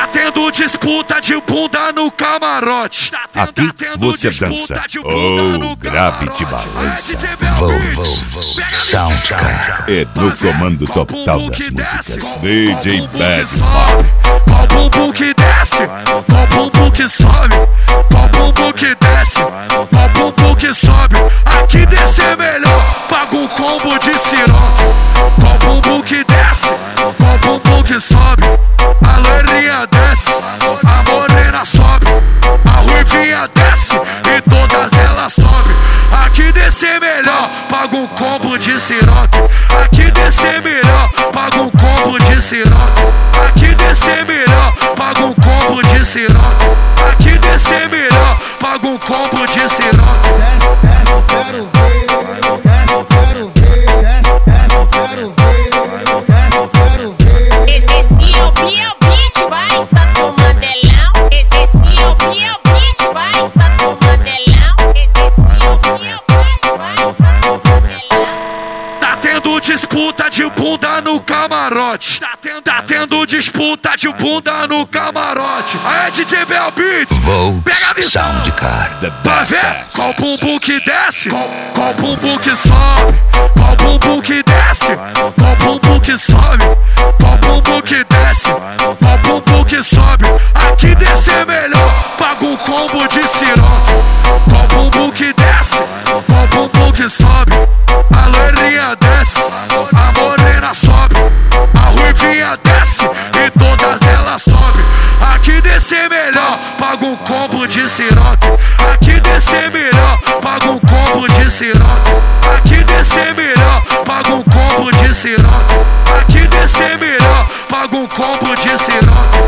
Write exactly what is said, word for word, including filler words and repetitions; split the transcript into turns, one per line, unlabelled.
tendo disputa de bunda no camarote. Tá tendo,
Aqui
tá tendo
você
disputa
dança
de bunda no
ou grave
camarote.
de balança.
Volvo Soundcar.
É no comando total das músicas D J Bad.
Qual bumbum que desce, qual bumbum que sobe, qual bumbum que desce, qual bumbum que sobe. Aqui descer melhor, paga um combo de siroque. Qual bumbum que desce, qual bumbum que sobe. A loirinha desce, a morena sobe, a ruivinha desce e todas elas sobem. Aqui descer melhor, paga um combo de siroque. Aqui descer melhor, paga um combo de siroque. Aqui descer melhor, paga um combo de siroque. Aqui descer melhor, paga um combo de siroque.
Desce, desce, quero ver. Desce, quero ver. Desce, desce, quero ver. Desce, quero ver.
Esse sim é o Beat, vai, Sato Mandelão. Esse sim é o Beat, vai, Sato Mandelão. Esse sim é o Beat, vai, Sato Mandelão.
Tá tendo disputa de bunda no camarote. Tá tendo, tá tendo disputa de bunda no camarote. Aí D J Bel Beats,
Volvo
pega a visão.
Soundcar.
Pra ver qual bumbum que desce, qual, qual bumbum que sobe, qual bumbum que desce, qual bumbum que sobe, qual bumbum que desce, qual bumbum que sobe. Aqui descer melhor, paga um combo de siroque. Qual bumbum que desce, qual bumbum que sobe. A loirinha desce, a morena sobe, a ruivinha desce e todas elas sobem. Aqui descer melhor, paga um combo de siroque. Aqui descer melhor, paga um combo de siroque. Aqui descer melhor, paga um combo de siroque. Aqui descer melhor, paga um combo de siroque.